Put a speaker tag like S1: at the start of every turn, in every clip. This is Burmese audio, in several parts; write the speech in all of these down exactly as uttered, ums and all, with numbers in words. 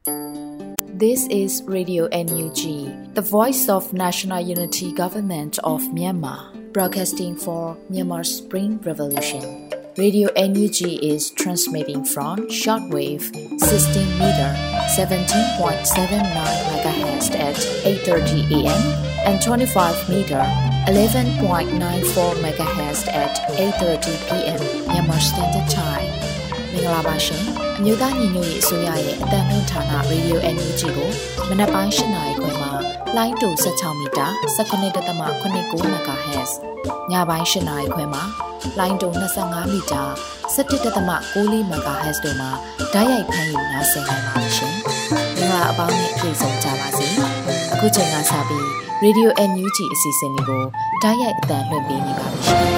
S1: This is Radio N U G, the voice of National Unity Government of Myanmar, broadcasting for Myanmar's Spring Revolution. Radio N U G is transmitting from shortwave sixteen meter seventeen point seven nine megahertz at eight thirty a m and twenty-five meter eleven point nine four megahertz at eight thirty p m Myanmar Standard Time. မင်္ဂလာပါရှင်။မြို့သားညီညွတ်ရေးအစိုးရရဲ့အသံလွှင့်ဌာန Radio N U G ကိုမနက်ပိုင်း၈နာရီခွဲမှာလိုင်းတူ၁၆မီတာ၁၉.၇၉ MHz ညပိုင်း၈နာရီခွဲမှာလိုင်းတူ၂၅မီတာ၁၁.၉၄ MHz တို့မှာဓာတ်ရိုက်ဖမ်းယူနားဆင်နိုင်ပါတယ်ရှင်။မင်္ဂလာအပေါင်းနဲ့ပြည့်စုံကြပါစေ။အခုချိန်ကစပြီး Radio N U G အစီအစဉ်လေးကိုဓာတ်ရိုက်အသံလွှင့်ပေးနေပါပြီရှင်။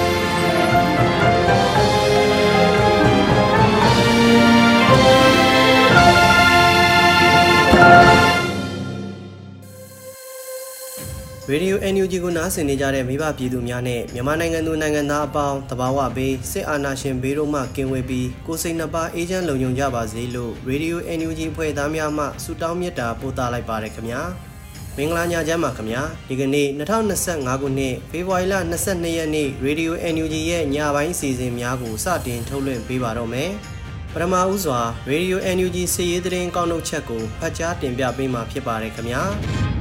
S2: Radio N U G ကိုနားဆင်နေကြတဲ့မိဘပြည်သူများနဲ့မြန်မာနိုင်ငံသူနိုင်ငံသားအပေါင်းတဘာဝဘေးစစ်အာဏာရှင်ဘေးတို့မှကင်းဝေးပြီးကိုယ်စိတ်နှပါအေးချမ်းလုံခြုံကြပါစေလို့ Radio N U G ဖွဲ့သားများမှဆုတောင်းမေတ္တာပို့သလိုက်ပါရခင်ဗျာမင်္ဂလာညချမ်းပါခင်ဗျာဒီကနေ့၂၀၂၅ခုနှစ်ဖေဖော်ဝါရီလ၂၂ရက်နေ့ Radio N U G ရဲ့ညပိုင်းအစီအစဉ်များကိုစတင်ထုတ်လွှင့်ပေးပါတော့မယ်ပထမဦးစွာ Radio N U G စီရေးသတင်းကောက်နှုတ်ချက်ကိုဖတ်ကြားတင်ပြပေးမှာဖြစ်ပါတယ်ခင်ဗျာ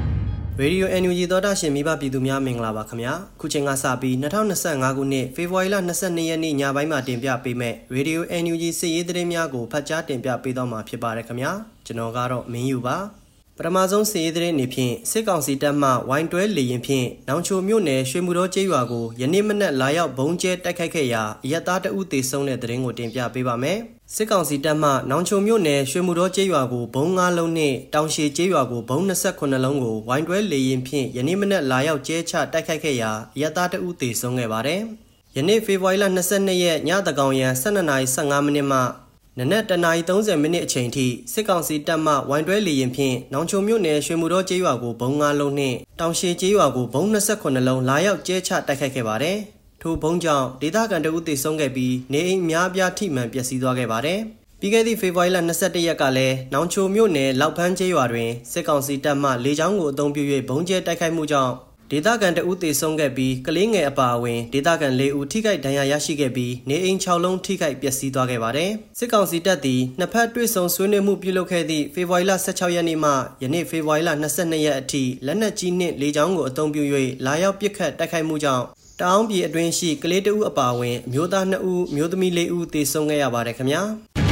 S2: Radio N U G သောတာရှင်မိဘပြည်သူများမင်္ဂလာပါခင်ဗျာခုချိန်ကစပြီး၂၀၂၅ခုနှစ်ဖေဖော်ဝါရီလ၂၂ရက်နေ့ညပိုင်းမှာတင်ပြပေးမဲ့ Radio N U G စစ်ရေးသတင်းများကိုဖတ်ကြားတင်ပြပေးတော့မှာဖြစ်ပါတယ်ခင်ဗျာကျွန်တော်ကတော့မင်းယူပါပထမဆုံးစစ်ရေးသတင်းအနေဖြင့်စစ်ကောင်စီတပ်မှဝိုင်းတွဲလေရင်ဖြင့်နောင်ချိုမြို့နယ်ရွှေမူတော်ကျေးရွာကိုယနေ့မနက်လာရောက်ဘုံကျဲတိုက်ခိုက်ခဲ့ရာအရပ်သားတအုပ်သေဆုံးတဲ့သတင်းကိုတင်ပြပေးပါမယ်စစ်ကောင်စီတပ်မှနောင်ချိုမြို့နယ်ရွှေမူတော်ကျေးရွာကိုဘုံ၅လုံးနဲ့တောင်ရှည်ကျေးရွာကိုဘုံ၂၈လုံးကိုဝိုင်းတွဲလေရင်ဖြင့်ယနေ့မနက်လာရောက်ကျဲချတိုက်ခိုက်ခဲ့ရာအရပ်သားတအုပ်သေဆုံးခဲ့ပါတယ်ယနေ့ဖေဖော်ဝါရီလ၂၂ရက်ညသကောင်ရန်၁၂နာရီ၁၅မိနစ်မှနနက်တနာရီ၃၀မိနစ်အချိန်ထိစစ်ကောင်စီတပ်မှဝိုင်းတွဲလေရင်ဖြင့်နောင်ချိုမြို့နယ်ရွှေမူတော်ကျေးရွာကိုဘုံ၅လုံးနဲ့တောင်ရှည်ကျေးရွာကိုဘုံ၂၈လုံးလာရောက်ကျဲချတိုက်ခိုက်ခဲ့ပါတယ်ထိုဘုံကြောင့်ဒေသခံတအုပ်သေဆုံးခဲ့ပြီးနေအိမ်များအပြားထိမှန်ပျက်စီးသွားခဲ့ပါတယ်ပြီးခဲ့သည့်ဖေဖော်ဝါရီလ၂၁ရက်ကလည်းနောင်ချိုမြို့နယ်လောက်ဖန်းကျေးရွာတွင်စစ်ကောင်စီတပ်မှလေကြောင်းကိုအုံပြု၍ဘုံကျဲတိုက်ခိုက်မှုကြောင့်ဒေသခံတအုပ်သေဆုံးခဲ့ပြီးကလေးငယ်အပါအဝင်ဒေသခံ၄ဦးထိခိုက်ဒဏ်ရာရရှိခဲ့ပြီးနေအိမ်၆လုံးထိခိုက်ပျက်စီးသွားခဲ့ပါတယ်စစ်ကောင်စီတပ်သည်နှစ်ဖက်တွေ့ဆုံဆွေးနွေးမှုပြုလုပ်ခဲ့သည့်ဖေဖော်ဝါရီလ၁၆ရက်နေ့မှယနေ့ဖေဖော်ဝါရီလ၂၂ရက်အထိလက်နက်ကြီးနှင့်လေကြောင်းကိုအုံပြု၍လာရောက်ပစ်ခတ်တိုက်ခိုက်မှုကြောင့်တအောင်းပြည်အတွင်းရှိကလေးတအုပ်အပါအဝင်အမျိုးသား၂ဦးမျိုးသမီး၄ဦးသေဆုံးခဲ့ရပါတယ်ခင်ဗျာ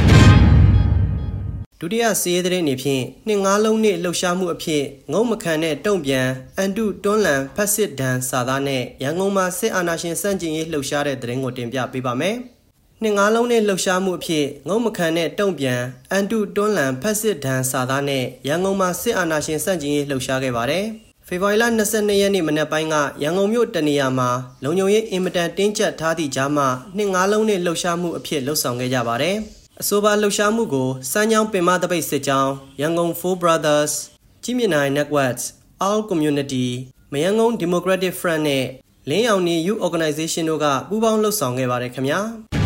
S2: ဒုတိယစစ်ရေးသတင်းအနေဖြင့်နှစ်ငါးလုံးနှင့်လှုပ်ရှားမှုအဖြစ်ငုံမခံတဲ့တုံ့ပြန်အန်တုတွန်းလန်ဖက်စစ်ဒန်စာသားနဲ့ရန်ကုန်မှာစစ်အာဏာရှင်စန့်ကျင်ရေးလှုပ်ရှားတဲ့သတင်းကိုတင်ပြပေးပါမယ်။နှစ်ငါးလုံးနှင့်လှုပ်ရှားမှုအဖြစ်ငုံမခံတဲ့တုံ့ပြန်အန်တုတွန်းလန်ဖက်စစ်ဒန်စာသားနဲ့ရန်ကုန်မှာစစ်အာဏာရှင်စန့်ကျင်ရေးလှုပ်ရှားခဲ့ပါတယ်။ဖေဖော်ဝါရီလ၂၂ရက်နေ့မနက်ပိုင်းကရန်ကုန်မြို့တနေရာမှာလုံခြုံရေးအင်မတန်တင်းကျပ်ထားသည့်ကြားမှာနှစ်ငါးလုံးနှင့်လှုပ်ရှားမှုအဖြစ်လှုပ်ဆောင်ခဲ့ကြပါတယ်။အဆိုပါလှုပ်ရှားမှုကိုစမ်းချောင်းပင်မတပိတ်စစ်ကြောင်းရန်ကုန် Four Brothers ကြည်မြနိုင် Networks All Community မယန်းကုန်း Democratic Front နဲ့လင်းရောင်နေ Youth Organization တို့ကပူးပေါင်းလှုပ်ဆောင်ခဲ့ပါတယ်ခင်ဗျာ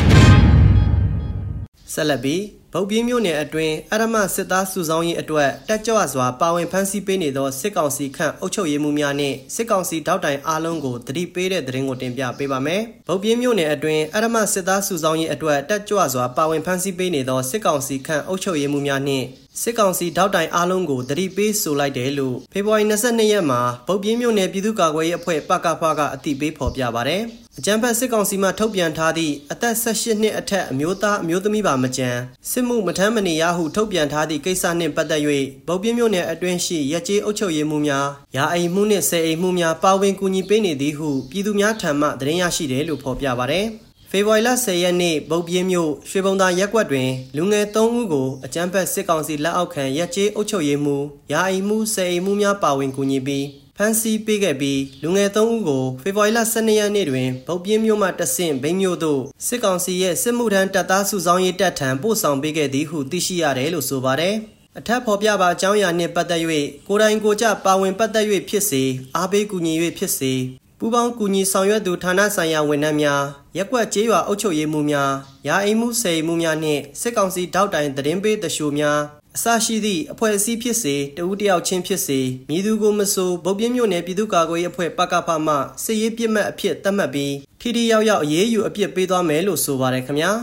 S2: ဆက်လက်ပြီးဗုတ်ပြင်းမြို့နယ်အတွင်းအရမစစ်သားစုဆောင်းရေးအတွက်တက်ကြွစွာပါဝင်ဖမ်းဆီးပေးနေသောစစ်ကောင်စီခန့်အုပ်ချုပ်ရေးမှူးများနဲ့စစ်ကောင်စီတောက်တိုင်အားလုံးကိုတတိပေးတဲ့သတင်းကိုတင်ပြပေးပါမယ်။ဗုတ်ပြင်းမြို့နယ်အတွင်းအရမစစ်သားစုဆောင်းရေးအတွက်တက်ကြွစွာပါဝင်ဖမ်းဆီးပေးနေသောစစ်ကောင်စီခန့်အုပ်ချုပ်ရေးမှူးများနဲ့စစ်ကောင်စီတောက်တိုင်အားလုံးကိုတတိပေးဆိုလိုက်တယ်လို့ဖေဖော်ဝါရီ၂၂ရက်မှာဗုတ်ပြင်းမြို့နယ်ပြည်သူ့ကာကွယ်ရေးအဖွဲ့ပကဖကအသိပေးဖော်ပြပါတယ်။အကြမ်းဖက်စစ်ကောင်စီမှထုတ်ပြန်ထားသည့်အသက်၁၈နှစ်အထက်အမျိုးသားအမျိုးသမီးပါမကျန်စစ်မှုမထမ်းမနေရဟုထုတ်ပြန်ထားသည့်ကိစ္စနှင့်ပတ်သက်၍ဗုတ်ပြင်းမြို့နယ်အတွင်းရှိရက်ကျေးအုပ်ချုပ်ရေးမှူးများယာအိမ်မှုနှင့်ဆယ်အိမ်မှုများပါဝင်ကူညီပေးနေသည်ဟုပြည်သူများထံမှသတင်းရရှိတယ်လို့ဖော်ပြပါတယ်။ဖေဖော်ဝါရီလ၁၀ရက်နေ့ဗုတ်ပြင်းမြို့ရွှေဘုံသာရပ်ကွက်တွင်လူငယ်၃ဦးကိုအကြမ်းဖက်စစ်ကောင်စီလက်အောက်ခံရက်ကျေးအုပ်ချုပ်ရေးမှူးယာအိမ်မှုဆယ်အိမ်မှုများပါဝင်ကူညီပြီးဖမ်းဆီးပေးခဲ့ပြီးလူငယ်၃ဦးကိုဖေဖော်ဝါရီလ၁၂ရက်နေ့တွင်ဗုတ်ပြင်းမြို့မှတဆင့်ဘိန်းမြို့သို့စစ်ကောင်စီရဲ့စစ်မှုထမ်းတပ်သားစုဆောင်းရေးတပ်ထံပို့ဆောင်ပေးခဲ့သည်ဟုသိရှိရတယ်လို့ဆိုပါတယ်။အထက်ဖော်ပြပါအကြောင်းအရာနှင့်ပတ်သက်၍ကိုယ်တိုင်ကိုယ်ကျပါဝင်ပတ်သက်၍ဖြစ်စေအားပေးကူညီ၍ဖြစ်စေပူးပေါင်းကူညီဆောင်ရွက်သူဌာနဆိုင်ရာဝန်ထမ်းများရက်ကွက်ကျေးရွာအုပ်ချုပ်ရေးမှူးများယာအိမ်မှုဆယ်အိမ်မှုများနှင့်စစ်ကောင်စီတောက်တိုင်သတင်းပေးသရှိုးများအစရှိသည့်အဖွဲ့အစည်းဖြစ်စေတဦးတယောက်ချင်းဖြစ်စေမည်သူကိုမဆိုဗုတ်ပြင်းမြို့နယ်ပြည်သူ့ကာကွယ်ရေးအဖွဲ့ပကဖမှစစ်ရေးပြစ်မှတ်အဖြစ်သတ်မှတ်ပြီးထိထိရောက်ရောက်အရေးယူအပြစ်ပေးသွားမယ်လို့ဆိုပါတယ်ခင်ဗျာ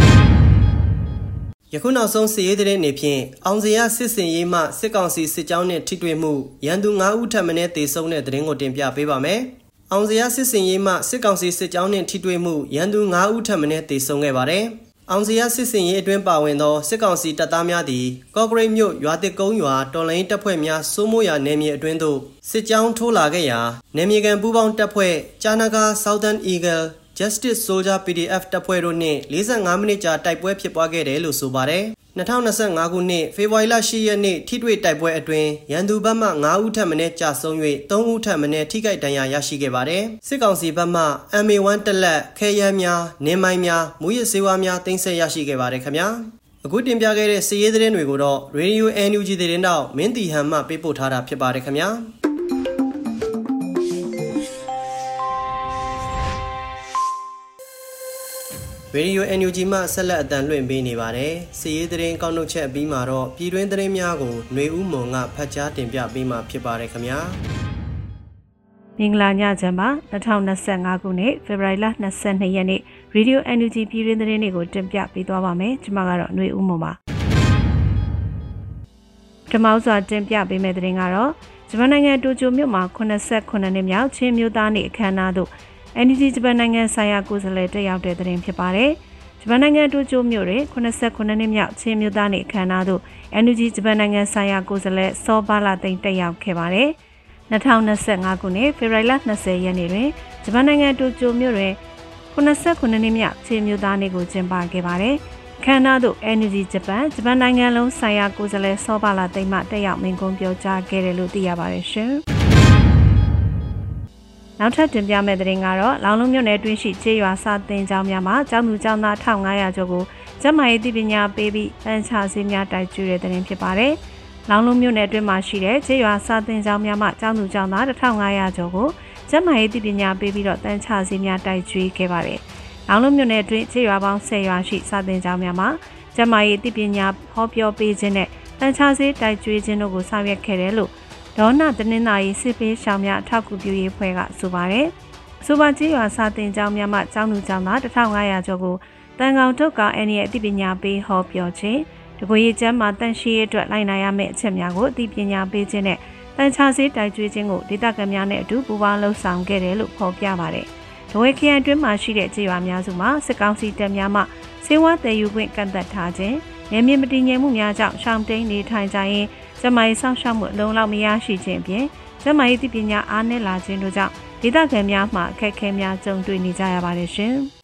S2: ယခုနောက်ဆုံးစစ်ရေးသတင်းတွေဖြင့်အောင်စရစစ်စင်ရေးမှစစ်ကောင်စီစစ်ကြောင်းနဲ့ထိတွေ့မှုရန်သူ၅ဦးထပ်မံတေဆုံးတဲ့သတင်းကိုတင်ပြပေးပါမယ်အောင်စရစစ်စင်ရေးမှစစ်ကောင်စီစစ်ကြောင်းနဲ့ထိတွေ့မှုရန်သူ၅ဦးထပ်မံတေဆုံးခဲ့ပါတယ်အောင်စရစစ်စင်ရေးအတွင်းပါဝင်သောစစ်ကောင်စီတပ်သားများသည်ကော့ကရိတ်မြို့ရွာတစ်ကုန်းရွာတော်လိုင်းတပ်ဖွဲ့များစိုးမိုးရာနယ်မြေအတွင်းသို့စစ်ကြောင်းထိုးလာခဲ့ရာနယ်မြေကန်ပူးပေါင်းတပ်ဖွဲ့ဂျာနာဂါ Southern Eagle Justice Soldier ပီ ဒီ အက်ဖ် တပ်ဖွဲ့တို့နှင့်၄၅မိနစ်ကြာတိုက်ပွဲဖြစ်ပွားခဲ့တယ်လို့ဆိုပါတယ်၂၀၂၅ခုနှစ်ဖေဖော်ဝါရီလ၈ရက်နေ့ထိတွေ့တိုက်ပွဲအတွင်းရန်သူဘက်မှ၅ဦးထပ်မံကြာဆုံး၍၃ဦးထပ်မံထိခိုက်ဒဏ်ရာရရှိခဲ့ပါတယ်စစ်ကောင်စီဘက်မှ အမ် အေ ဝမ်း တက်လက်ခဲယမ်းများနင်းမိုင်းများမူရစ်ဆေးဝါးများတင်ဆက်ရရှိခဲ့ပါတယ်ခင်ဗျာအခုတင်ပြခဲ့တဲ့စစ်ရေးသတင်းတွေကိုတော့ Radio အန် ယူ ဂျီ သတင်းတောက်မင်းတီဟန်မှပေးပို့ထားတာဖြစ်ပါတယ်ခင်ဗျာရေဒီယို အန် ယူ ဂျီ မှဆက်လက်အသံလွှင့်ပေးနေပါတယ်။စီးရေးသတင်းကောက်နှုတ်ချက်အပြီးမှာတော့ပြည်တွင်းသတင်းများကိုຫນွေဦးမွန်ကဖတ်ကြားတင်ပြပေးမှာဖြစ်ပါတယ်ခင်ဗျာ
S3: ။မင်္ဂလာညချမ်းပါ၂၀၂၅ခုနှစ်ဖေဖော်ဝါရီလ၂၂ရက်နေ့ရေဒီယို အန် ယူ ဂျီ ပြည်တွင်းသတင်းတွေကိုတင်ပြပေးသွားပါမယ်။ကျွန်မကတော့ຫນွေဦးမွန်ပါ။ပထမစွာတင်ပြပေးမယ့်သတင်းကတော့ဂျပန်နိုင်ငံတိုကျိုမြို့မှာ၈၈နှစ်မြောက်ချင်းမျိုးသားနေ့အခမ်းအနားသို့အန် ဒီ ဂျီ ဂျပန်နိုင်ငံဆိုင်ရာကိုယ်စားလှယ်တက်ရောက်တဲ့သတင်းဖြစ်ပါတယ်။ဂျပန်နိုင်ငံတိုကျိုမြို့တွင်၈၈နှစ်မြောက်ချင်းမျိုးသားနေ့အခမ်းအနားသို့အန် ဒီ ဂျီ ဂျပန်နိုင်ငံဆိုင်ရာကိုယ်စားလှယ်စောဘာလာသိန်းတက်ရောက်ခဲ့ပါတယ်။၂၀၂၅ခုနှစ်ဖေဖော်ဝါရီလ၂၀ရက်နေ့တွင်ဂျပန်နိုင်ငံတိုကျိုမြို့တွင်၈၈နှစ်မြောက်ချင်းမျိုးသားနေ့ကိုကျင်းပခဲ့ပါတယ်။အခမ်းအနားသို့အန် ဒီ ဂျီ ဂျပန်ဂျပန်နိုင်ငံလုံးဆိုင်ရာကိုယ်စားလှယ်စောဘာလာသိန်းမှတက်ရောက်မိန့်ခွန်းပြောကြားခဲ့တယ်လို့သိရပါတယ်ရှင်။နောက်ထပ်တင်ပြမယ့်သတင်းကတော့လောင်လုံးမြို့နယ်တွင်းရှိကျေးရွာစာသင်ကျောင်းများမှာကျောင်းသူကျောင်းသား၁၅၀၀ကျော်ကိုကျန်းမာရေးသိပညာပေးပြီးတန်းချဆေးများတိုက်ကျွေးတဲ့သတင်းဖြစ်ပါတယ်။လောင်လုံးမြို့နယ်တွင်းမှာရှိတဲ့ကျေးရွာစာသင်ကျောင်းများမှာကျောင်းသူကျောင်းသား၁၅၀၀ကျော်ကိုကျန်းမာရေးသိပညာပေးပြီးတော့တန်းချဆေးများတိုက်ကျွေးခဲ့ပါတယ်။လောင်လုံးမြို့နယ်တွင်းကျေးရွာပေါင်း၁၀ရွာရှိစာသင်ကျောင်းများမှာကျန်းမာရေးသိပညာဟောပြောပေးခြင်းနဲ့တန်းချဆေးတိုက်ကျွေးခြင်းတို့ကိုဆောင်ရွက်ခဲ့တယ်လို့ဒေါနာတနင်္သာရီစစ်ပေးရှောင်များအထောက်အကူပြုရေးဖွဲ့ကဆိုပါတယ်။အဆိုပါကျေးရွာစာသင်ကျောင်းများမှကျောင်းသူကျောင်းသား၁၅၀၀ကျော်ကိုတန်ကောင်ထုတ်ကအန်ရဲ့အသိပညာပေးဟောပြောခြင်းတကွေရေးကျမ်းမှာတန်ရှိရေးအတွက်လိုက်နာရမယ့်အချက်များကိုအသိပညာပေးခြင်းနဲ့တန်ချဆေးတိုက်ကျွေးခြင်းကိုဒေသခံများနဲ့အတူပူးပေါင်းလှုပ်ဆောင်ခဲ့တယ်လို့ဖော်ပြပါတယ်။ဒဝဲခရိုင်အတွင်းမှာရှိတဲ့ကျေးရွာများစုမှာစစ်ကောင်စီတပ်များမှဆေးဝါးတည်ယူခွင့်ကန့်သတ်ထားခြင်းနယ်မြေမတည်ငြိမ်မှုများကြောင့်ရှောင်တိန်နေထိုင်ကြရင်ကျန်းမာရေးစောင့်ရှောက်မှုအလုံးလောက်မရရှိခြင်းအပြင်ကျန်းမာရေးသိပညာအားနည်းလာခြင်းတို့ကြောင့်ဒေသခံများမှအခက်အခဲများကြုံတွေ့နေကြရပါတယ်ရှင်။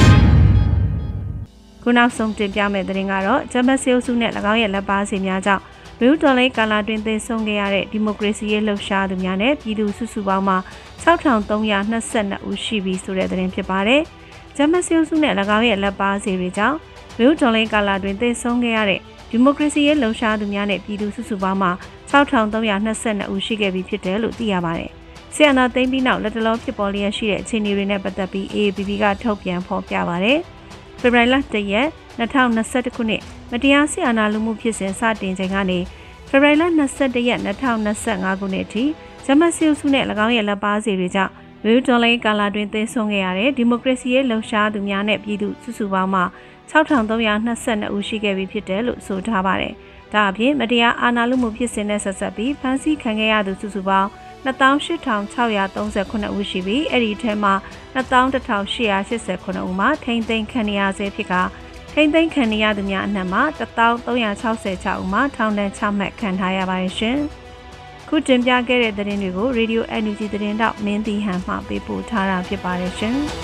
S3: ခုနောက်ဆုံးတင်ပြမယ့်သတင်းကတော့ဂျမတ်ဆေးအုပ်စုနဲ့၎င်းရဲ့လက်ပါစီများကြောင့်လူတော်လိုင်းကာလာတွင်သေဆုံးခဲ့ရတဲ့ဒီမိုကရေစီရေးလှုပ်ရှားသူများနဲ့ပြည်သူစုစုပေါင်းမှာ၆ထောင်၃ရာ၂၂ဦးရှိပြီဆိုတဲ့သတင်းဖြစ်ပါတယ်။ဂျမတ်ဆေးအုပ်စုနဲ့၎င်းရဲ့လက်ပါစီတွေကြောင့်လူတော်လိုင်းကာလာတွင်သေဆုံးခဲ့ရတဲ့ဒီမိုကရေစီရေးလှုပ်ရှားသူများနဲ့ပြည်သူစုစုပေါင်းမှာ၆ထောင်၃ရာ၂၂ဦးရှိခဲ့ပြီဖြစ်တယ်လို့သိရပါတယ်။ဆီယနာသိမ်းပြီးနောက်လက်တလောဖြစ်ပေါ်လျက်ရှိတဲ့အခြေအနေတွေနဲ့ပတ်သက်ပြီး အေ အေ ပီ ပီ ကထုတ်ပြန်ဖော်ပြပါတယ်။ဖေဖော်ဝါရီလ၁ရက်၂၀၂၁ခုနှစ်မတရားဆီယနာလူမှုဖြစ်စဉ်စတင်ချိန်ကနေဖေဖော်ဝါရီလ၂၁ရက်၂၀၂၅ခုနှစ်အထိဂျမတ်စီအုပ်စုနဲ့၎င်းရဲ့လက်ပါစီတွေကြောင့်လူတော်လိုင်းကာလာတွင်သေဆုံးခဲ့ရတဲ့ဒီမိုကရေစီရေးလှုပ်ရှားသူများနဲ့ပြည်သူစုစုပေါင်းမှာ၆ထောင်၃ရာ၂၂ဦးရှိခဲ့ပြီဖြစ်တယ်လို့ဆိုထားပါတယ်။ဒါအပြင်မတရားအာဏာလုမှုဖြစ်စဉ်နဲ့ဆက်ဆက်ပြီးဖမ်းဆီးခံခဲ့ရသူစုစုပေါင်း၂၈ထောင်၆ရာ၃၉ဦးရှိပြီးအဲ့ဒီထဲမှာ၂၁၈၈၈ဦးမှာထိန်းသိမ်းခံရဆဲဖြစ်ကထိန်းသိမ်းခံရသူများအနက်မှာ၁၃၆၆ဦးမှာထောင်ဒဏ်ချမှတ်ခံထားရပါတယ်ရှင်။ခုတင်ပြခဲ့တဲ့သတင်းတွေကို Radio အန် ယူ ဂျီ သတင်းတောက်မင်းတီဟန်မှပေးပို့ထားတာဖြစ်ပါတယ်ရှင်။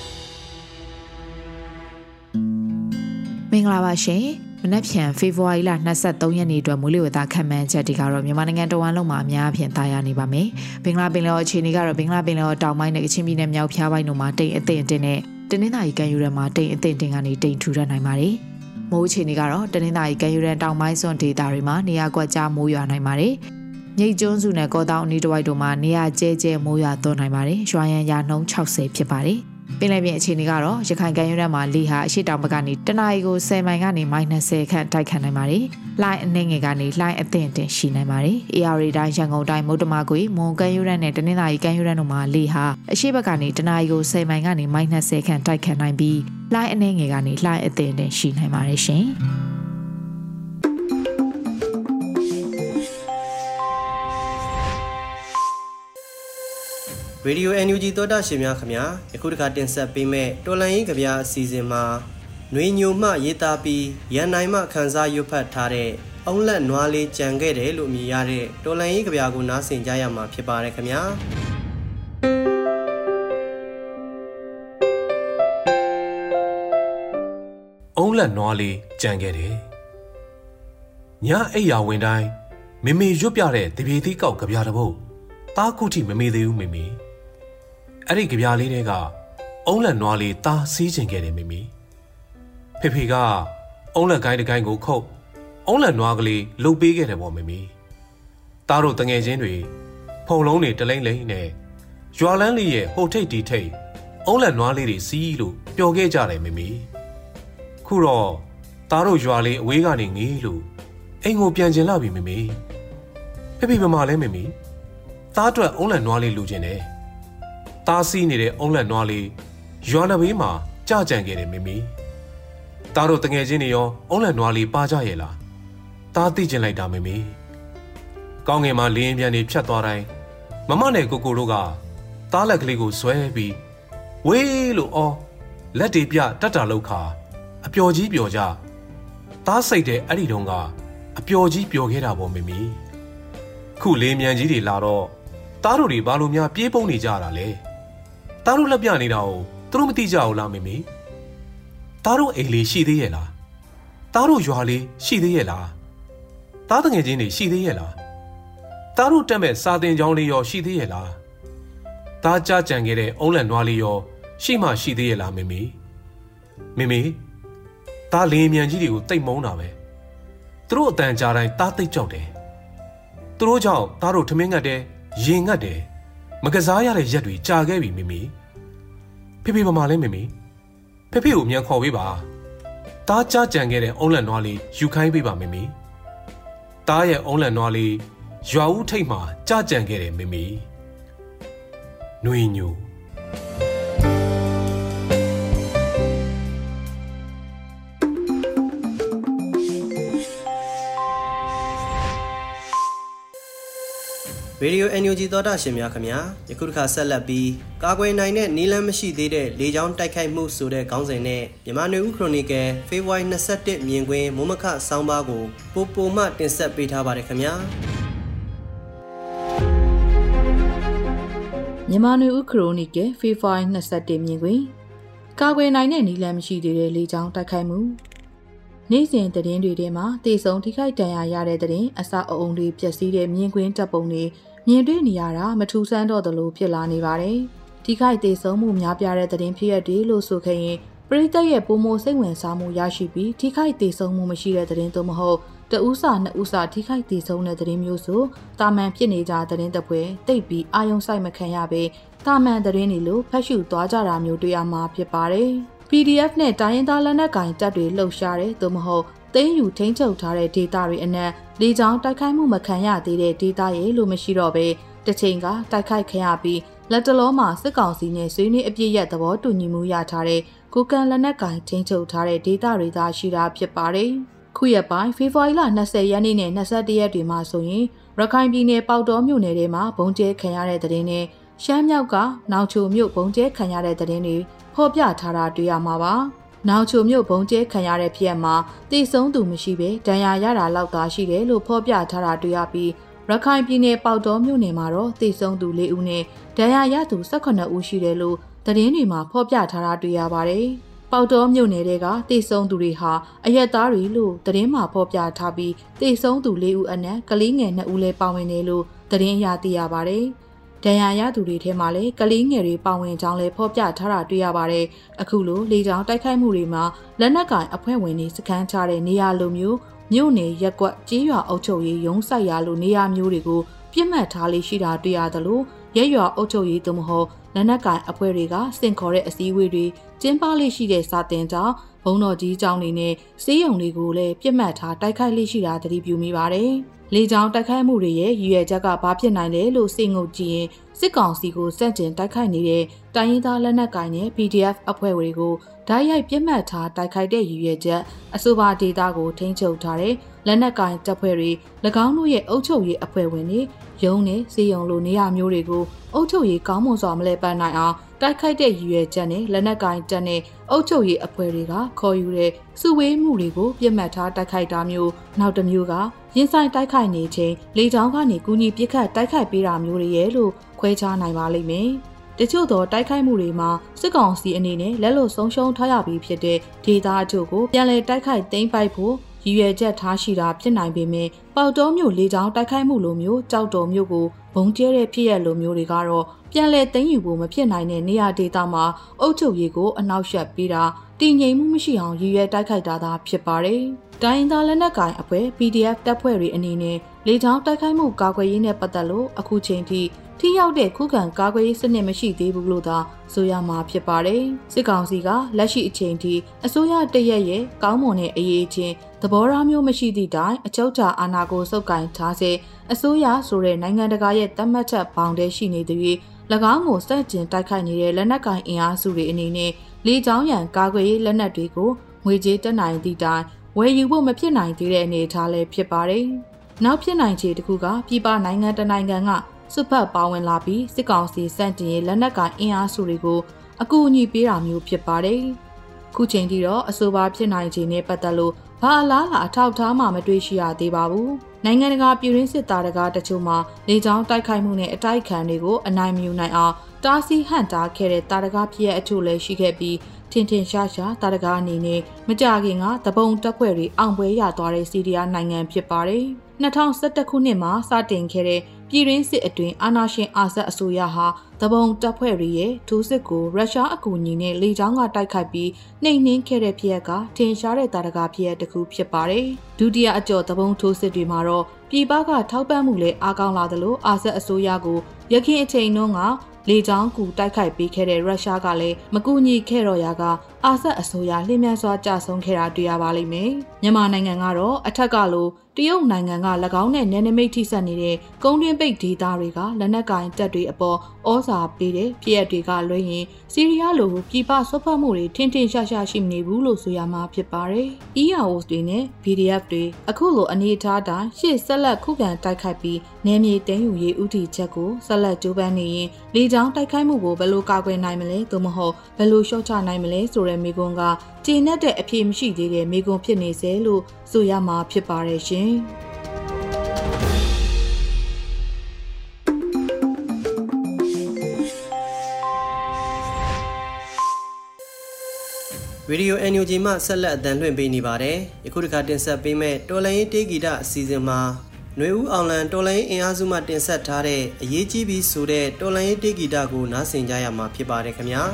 S1: မင်္ဂလာပါရှင်မနက်ဖြန်ဖေဖော်ဝါရီလ၂၃ရက်နေ့အတွက်မိုးလေဝသခန့်မှန်းချက်တွေကတော့မြန်မာနိုင်ငံတော်ဝန်လုံးမှာအများအပြားတာယာနေပါမယ်။ဘင်္ဂလားပင်လယ်အခြေအနေကတော့ဘင်္ဂလားပင်လယ်တောင်ပိုင်းနဲ့ကချင်ပြည်နယ်မြောက်ဖျားပိုင်းတို့မှာတိမ်အထင်တင်နဲ့တနင်္သာရီကမ်းရိုးတန်းမှာတိမ်အထင်တင်ကနေတိမ်ထူထပ်နိုင်ပါတယ်။မိုးအခြေအနေကတော့တနင်္သာရီကမ်းရိုးတန်းတောင်ပိုင်းစွန်ဒေသတွေမှာနေရာကွက်ကြားမိုးရွာနိုင်ပါတယ်။မြိတ်ကျွန်းစုနဲ့ကော့တောင်အနီးတစ်ဝိုက်တို့မှာနေရာကျဲကျဲမိုးရွာသွန်းနိုင်ပါတယ်။ရွာရန်ရာနှုန်း၆၀ဖြစ်ပါတယ်။
S4: ပင်လယ်ပြင်အခြေအနေကတော့ရခိုင်ကမ်းရိုးတန်းမှာလေဟာအရှိတောင်ဘက်ကနေတနအီကိုဆယ်မိုင်ကနေမိုင်၂၀ခန့်တိုက်ခတ်နိုင်ပါတယ်။လှိုင်းအနှင်းငယ်ကနေလှိုင်းအသင့်အင့်ရှိနိုင်ပါတယ်။အေရီတိုင်းရန်ကုန်တိုင်းမုဒ္ဓမာကွေမွန်ကမ်းရိုးတန်းနဲ့တနင်္သာရီကမ်းရိုးတန်းတို့မှာလေဟာအရှိဘက်ကနေတနအီကိုဆယ်မိုင်ကနေမိုင်၂၀ခန့်တိုက်ခတ်နိုင်ပြီးလှိုင်းအနှင်းငယ်ကနေလှိုင်းအသင့်အင့်ရှိနိုင်ပါတယ်ရှင်။
S2: Radio အန် ယူ ဂျီ သောတာရှင်များခင်ဗျာယခုတစ်ခါတင်ဆက်ပေးမဲ့တော်လန်ရေးကြပြအစီအစဉ်မှာຫນွေညိုမှရေးသားပြီးရန်နိုင်မှခန်းစားရွတ်ဖတ်ထားတဲ့အုံးလက်နွားလေးကြံခဲ့တယ်လို့မြည်ရတဲ့တော်လန်ရေးကြပြကိုနားဆင်ကြရမှာဖြစ်ပါတယ်ခင်ဗျာ
S5: အုံးလက်နွားလေးကြံခဲ့တယ်ညအိယာဝင်တိုင်းမေမေရွတ်ပြတဲ့တပြေသီးကောက်ကြပြတစ်ပုဒ်သားခုထိမမေ့သေးဘူးမေမေအဲ့ဒီကြပြလေးတွေကအုံးလက်နွားလေးသားစီးချင်ခဲ့တယ်မေမေဖေဖေကအုံးလက်ကိုင်းတကိုင်းကိုခုတ်အုံးလက်နွားကလေးလှုပ်ပေးခဲ့တယ်ပေါ့မေမေသားတို့တငယ်ချင်းတွေဖုံလုံးတွေတလိမ့်လိမ့်နဲ့ရွာလန်းလေးရဲ့ဟိုထိတ်ဒီထိတ်အုံးလက်နွားလေးတွေစီးလို့ပျော်ခဲ့ကြတယ်မေမေခုတော့သားတို့ရွာလေးအဝေးကနေငေးလို့အိမ်ကိုပြန်ကျင်လာပြီမေမေဖေဖေမမလဲမေမေသားအတွက်အုံးလက်နွားလေးလူချင်းတယ်သားစီးနေတဲ့အုံးလက်နွားလေးရွာနဘေးမှာကြကြံခဲ့တယ်မေမေသားတို့တငယ်ချင်းတွေရောအုံးလက်နွားလေးပါကြရဲ့လားသားသိကျင်လိုက်တာမေမေကောင်းငင်မှာလင်းပြန်နေဖြတ်သွားတိုင်းမမနဲ့ကိုကိုတို့ကသားလက်ကလေးကိုဇွဲပြီးဝေးလို့အော်လက်တွေပြတတ်တာလောက်ခါအပျော်ကြီးပျော်ကြသားစိတ်တဲ့အဲ့ဒီတုန်းကအပျော်ကြီးပျော်ခဲ့တာပေါ့မေမေခုလေးမြန်ကြီးတွေလာတော့သားတို့တွေဘာလို့များပြေးပုံနေကြတာလဲသားတို့လက်ပြနေတာကိုသူတို့မသိကြဘူးလားမေမေသားတို့အိမ်လေးရှိသေးရဲ့လားသားတို့ရွာလေးရှိသေးရဲ့လားသားတငယ်ချင်းတွေရှိသေးရဲ့လားသားတို့တက်မဲ့စာတင်ကြောင်းလေးရောရှိသေးရဲ့လားသားကြကြံခဲ့တဲ့အုံးလက်နွားလေးရောရှိမှရှိသေးရဲ့လားမေမေမေမေသားလင်းမြန်ကြီးတွေကိုတိတ်မုန်းတာပဲသူတို့အတန်ကြားတိုင်းသားတိတ်ကြောက်တယ်သူတို့ကြောင့်သားတို့ထမင်းငတ်တယ်ရင်ငတ်တယ်မကစားရတဲ့ရက်တွေကြာခဲ့ပြီမိမိဖေဖေမမလဲမိမိဖေဖေကိုမြန်ခေါ်ပေးပါသားကြကြံခဲ့တဲ့အုံးလက်နွားလေးယူခိုင်းပေးပါမိမိသားရဲ့အုံးလက်နွားလေးရွာဦးထိပ်မှာကြကြံခဲ့တယ်မိမိຫນွေညို
S2: ရေဒီယို အန် ယူ ဂျီ သောတာရှင်များခင်ဗျာယခုတစ်ခါဆက်လက်ပြီးကာကွယ်နိုင်တဲ့နီးလန်းမရှိသေးတဲ့လေကြောင်းတိုက်ခိုက်မှုဆိုတဲ့ခေါင်းစဉ်နဲ့မြန်မာနွေဦးခရိုနီကယ်ဖေဖော်ဝါရီ၂၁မြင်ကွင်းမိုးမခဆောင်းပါးကိုပိုပိုမှတင်ဆက်ပေးထားပါတယ်ခင်ဗျာ
S6: မြန်မာနွေဦးခရိုနီကယ်ဖေဖော်ဝါရီ၂၁မြင်ကွင်းကာကွယ်နိုင်တဲ့နီးလန်းမရှိသေးတဲ့လေကြောင်းတိုက်ခိုက်မှုနေ့စဉ်သတင်းတွေထဲမှာတေဆုံးထိခိုက်ဒဏ်ရာရတဲ့သတင်းအစအအုံတွေပျက်စီးတဲ့မြင်ကွင်းတပ်ပုံတွေမြင်တွေ့နေရတာမထူးဆန်းတော့သလိုဖြစ်လာနေပါတယ်။ထိခိုက်တေဆုံးမှုများပြားတဲ့သတင်းဖြစ်ရတဲ့လို့ဆိုခဲ့ရင်ပရိသတ်ရဲ့ပုံမစိတ်ဝင်စားမှုရရှိပြီးထိခိုက်တေဆုံးမှုမရှိတဲ့သတင်းသို့မဟုတ်တဦးစာနှစ်ဦးစာထိခိုက်တေဆုံးတဲ့သတင်းမျိုးဆိုတာမန်ဖြစ်နေကြသတင်းတစ်ပွဲတိတ်ပြီးအာယုံဆိုင်မခံရပေတာမန်သတင်းတွေလိုဖတ်ရှုသွားကြတာမျိုးတွေ့ရမှာဖြစ်ပါတယ်။ ပီ ဒီ အက်ဖ် နဲ့တိုင်းရင်းသားလက်နက်ကိုင်တပ်တွေလှုပ်ရှားတဲ့သို့မဟုတ်သိမ်းယူထိန်းချုပ်ထားတဲ့ဒေသတွေအနက်လေကြောင်းတိုက်ခိုက်မှုမခံရသေးတဲ့ဒေသရဲ့လို့မရှိတော့ပဲတစ်ချိန်ကတိုက်ခိုက်ခံရပြီးလက်တလုံးမှာစစ်ကောင်စီနဲ့ဆွေးနွေးအပြစ်ရသဘောတူညီမှုရထားတဲ့ကိုကန်လက်နက်ကိုင်ထိန်းချုပ်ထားတဲ့ဒေသတွေသာရှိတာဖြစ်ပါတယ်။ခုရက်ပိုင်းဖေဖော်ဝါရီလ၂၀ရက်နေ့နဲ့၂၁ရက်တွေမှာဆိုရင်ရခိုင်ပြည်နယ်ပေါက်တော်မြို့နယ်ထဲမှာဘုံကျဲခံရတဲ့တဲ့တင်နဲ့ရှမ်းမြောက်ကနောင်ချိုမြို့ဘုံကျဲခံရတဲ့တဲ့တင်တွေဖော်ပြထားတာတွေ့ရမှာပါ။နောင်ချိုမြို့ဘုံကျဲခံရတဲ့ဖြစ်မှာတိဆုံးသူမရှိပဲဒဏ်ရာရတာလောက်သာရှိတယ်လို့ဖော်ပြထားတာတွေ့ရပြီးရခိုင်ပြည်နယ်ပေါက်တော်မြို့နယ်မှာတော့တိဆုံးသူ၄ဦးနဲ့ဒဏ်ရာရသူ၁၈ဦးရှိတယ်လို့သတင်းတွေမှာဖော်ပြထားတာတွေ့ရပါတယ်။ပေါက်တော်မြို့နယ်တွေကတိဆုံးသူတွေဟာအရက်သားတွေလို့သတင်းမှာဖော်ပြထားပြီးတိဆုံးသူ၄ဦးအနက်ကလေးငယ်၂ဦးလည်းပါဝင်တယ်လို့သတင်းအရသိရပါတယ်။ဒဏ်ရာရသူတွေထဲမှာလည်းကလေးငယ်တွေပါဝင်ကြောင်းလည်းဖော်ပြထားတာတွေ့ရပါတယ်။အခုလိုလေကြောင်းတိုက်ခိုက်မှုတွေမှာလက်နက်ကိုင်အဖွဲ့ဝင်တွေစခန်းချတဲ့နေရာလိုမျိုးမြို့နယ်ရက်ကွက်ကြေးရွာအုပ်ချုပ်ရေးရုံးဆိုင်ရာလိုနေရာမျိုးတွေကိုပြစ်မှတ်ထားလေးရှိတာတွေ့ရသလိုရဲရွာအုပ်ချုပ်ရေးသို့မဟုတ်လက်နက်ကင်အဖွဲ့တွေကစင်ခေါ်တဲ့အစည်းအဝေးတွေကျင်းပလေးရှိတဲ့စာတင်ကြောင့်ဘုံတော်ကြီးကျောင်းတွေနဲ့စေးရုံတွေကိုလည်းပြစ်မှတ်ထားတိုက်ခိုက်လေးရှိတာသတိပြုမိပါတယ်။လေကြောင်းတိုက်ခိုက်မှုတွေရဲ့ရည်ရွယ်ချက်ကဘာဖြစ်နိုင်လဲလို့စိတ်ငုံကြည့်ရင်စစ်ကောင်စီကိုစန့်ကျင်တိုက်ခိုက်နေတဲ့တိုင်းရင်းသားလက်နက်ကင်နဲ့ P D F အဖွဲ့တွေကိုဓာတ်ရိုက်ပြစ်မှတ်ထားတိုက်ခိုက်တဲ့ရည်ရွယ်ချက်အဆိုပါဒေတာကိုထိန်းချုပ်ထားတဲ့လက်နက်ကင်တပ်ဖွဲ့တွေ၎င်းတို့ရဲ့အုပ်ချုပ်ရေးအဖွဲ့ဝင်တွေရုံးနဲ့စေယုံလိုနေရာမျိုးတွေကိုအုပ်ချုပ်ရေးကောင်းမွန်စွာမလဲပတ်နိုင်အောင်တိုက်ခိုက်တဲ့ရည်ရွယ်ချက်နဲ့လက်နက်ကင်တပ်နဲ့အုပ်ချုပ်ရေးအဖွဲ့တွေကခေါ်ယူတဲ့စုဝေးမှုတွေကိုပြစ်မှတ်ထားတိုက်ခိုက်တာမျိုးနောက်တစ်မျိုးကရင်ဆိုင်တိုက်ခိုက်နေချိန်လေကြောင်းကနေကူညီပစ်ခတ်တိုက်ခိုက်ပေးတာမျိုးတွေရဲ့လို့ခွဲခြားနိုင်ပါလိမ့်မယ်။တချို့သောတိုက်ခိုက်မှုတွေမှာစစ်ကောင်စီအနေနဲ့လက်လွတ်ဆုံးရှုံးထားရပြီးဖြစ်တဲ့ဒေသအချို့ကိုပြန်လည်တိုက်ခိုက်သိမ်းပိုက်ဖို့ရည်ရွယ်ချက်ထားရှိတာဖြစ်နိုင်ပေမဲ့ပေါတောမြို့လေကြောင်းတိုက်ခိုက်မှုလိုမျိုးကြောက်တော်မြို့ကိုဘုံကျဲတဲ့ဖြစ်ရလိုမျိုးတွေကတော့ပြန်လည်သိမ်းယူဖို့မဖြစ်နိုင်တဲ့နေရာဒေသမှာအုပ်ချုပ်ရေးကိုအနောက်ရှက်ပေးတာတည်ငြိမ်မှုမရှိအောင်ရည်ရွယ်တိုက်ခိုက်တာသာဖြစ်ပါတယ်။တိုင်းသားလက်နက်ကိုင်အဖွဲ့ P D F တပ်ဖွဲ့တွေအနေနဲ့လေကြောင်းတိုက်ခိုက်မှုကာကွယ်ရေးနဲ့ပတ်သက်လို့အခုချိန်ထိထိရောက်တဲ့ခုခံကာကွယ်ရေးစနစ်မရှိသေးဘူးလို့သာဆိုရမှာဖြစ်ပါတယ်။စစ်ကောင်စီကလက်ရှိအချိန်ထိအစိုးရတရက်ရဲ့ကောင်းမွန်တဲ့အရေးချင်းသဘောထားမျိုးမရှိသည့်တိုင်အချုပ်ချာအာဏာကိုစုပ်ကိုင်ထားစေအစိုးရဆိုတဲ့နိုင်ငံတကာရဲ့သတ်မှတ်ချက်ဘောင်ထဲရှိနေသူတွေ၎င်းကိုစန့်ကျင်တိုက်ခိုက်နေတဲ့လက်နက်ကိုင်အင်အားစုတွေအနေနဲ့လေကြောင်းရန်ကာကွယ်ရေးလက်နက်တွေကိုငွေကြေးတက်နိုင်သည့်တိုင်ဝယ်ယူဖို့မဖြစ်နိုင်သေးတဲ့အနေအထားလည်းဖြစ်ပါတယ်။နောက်ဖြစ်နိုင်ခြေတစ်ခုကပြည်ပနိုင်ငံတနိုင်ငံကစွတ်ဖက်ပါဝင်လာပြီးစစ်ကောင်စီစန့်ကျင်ရေးလက်နက်ကိုင်အင်အားစုတွေကိုအကူအညီပေးတာမျိုးဖြစ်ပါတယ်။ခုချိန်ထိတော့အဆိုပါဖြစ်နိုင်ခြေနဲ့ပတ်သက်လို့ဘာအလားလာအထောက်ထားမှမတွေ့ရှိရသေးပါဘူး။နိုင်ငံတကာပြည်တွင်းစစ်သားတကားတချို့မှာလေကြောင်းတိုက်ခိုက်မှုနဲ့အတိုက်ခံတွေကိုအနိုင်မယူနိုင်အောင်တားဆီးဟန့်တားခဲ့တဲ့တာတကားဖြစ်ရအချို့လည်းရှိခဲ့ပြီးထင်ထင်ရှားရှားတာတကားအနေနဲ့မကြခင်ကတပုံတပ်ဖွဲ့တွေအောင်ပွဲရသွားတဲ့စီးရီးယားနိုင်ငံဖြစ်ပါတယ်။နှစ်ထောင်၁၁ခုနှစ်မှာစတင်ခဲ့တဲ့ပြည်တွင်းစစ်အတွင်းအာဏာရှင်အာဇတ်အစိုးရဟာတပုံတပ်ဖွဲ့တွေရဲ့ထိုးစစ်ကိုရုရှားအကူအညီနဲ့လေကြောင်းကတိုက်ခိုက်ပြီးနှိမ်နင်းခဲ့တဲ့ဖြစ်ရပ်ကထင်ရှားတဲ့တာတကားဖြစ်ရပ်တစ်ခုဖြစ်ပါတယ်။ဒုတိယအကြော့တပုံထိုးစစ်တွေမှာတော့ပြည်ပကထောက်ပံ့မှုလည်းအားကောင်းလာသလိုအာဇတ်အစိုးရကိုရခိုင်အချိန်တုန်းကလေကြောင်းကူတိုက်ခိုက်ပေးခဲ့တဲ့ရုရှားကလည်းမကူညီခဲ့တော့ရာကအာဇတ်အစိုးရလျင်မြန်စွာကြာဆုံးခဲ့တာတွေ့ရပါလိမ့်မယ်။မြန်မာနိုင်ငံကတော့အထက်ကလိုတရုတ်နိုင်ငံက၎င်းနဲ့နယ်နိမိတ်ထိစပ်နေတဲ့ကုန်းတွင်းပိတ်ဒေသတွေကလက်နက်ကင်တပ်တွေအပေါ်ဩဇာပေးတဲ့ဖြစ်ရပ်တွေကလွှဲရင်စီးရီးယားလိုပြည်ပဆွတ်ဖက်မှုတွေထင်ထင်ရှားရှားရှိမနေဘူးလို့ဆိုရမှာဖြစ်ပါတယ်။ E R O တွေနဲ့ P D F တွေအခုလိုအနေအထားတိုင်းရှေ့ဆက်လက်ခုခံတိုက်ခိုက်ပြီးနယ်မြေသိမ်းယူရေးဥတီချက်ကိုဆက်လက်ကြိုးပမ်းနေရင်လေကြောင်းတိုက်ခိုက်မှုကိုဘယ်လိုကာကွယ်နိုင်မလဲသို့မဟုတ်ဘယ်လိုလျှော့ချနိုင်မလဲဆိုတဲ့မိကွန်းကကျေနပ်တဲ့အဖြေမရှိသေးတဲ့မိကွန်းဖြစ်နေစေလို့ဆိုရမှာဖြစ်ပါတယ်ရှင်။
S2: Radio အန် ယူ ဂျီ မှဆက်လက်အသံလွှင့်ပေးနေပါတယ်။ယခုတစ်ခါတင်ဆက်ပေးမယ့်တော်လိုင်းတေးဂီတအစီအစဉ်မှာຫນွေဦးအောင်လံတော်လိုင်းအင်အားစုမှတင်ဆက်ထားတဲ့အရေးကြီးပြီးဆိုတဲ့တော်လိုင်းတေးဂီတကိုနားဆင်ကြရမှာဖြစ်ပါတယ်ခင်ဗျာ။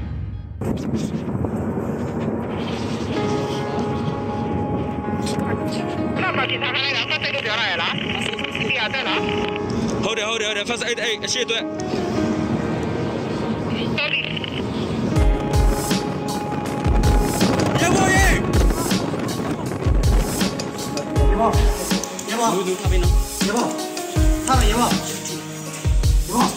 S7: ဟုတ်တယ်ဟုတ်တယ်ဟုတ်တယ် first aid အဲ့အရှိအတွက်ရေဘောရေရေဘောရေဘောလူလူခပ်ပြီးနော်ရေဘောထားမယ်ရေဘောရေဘော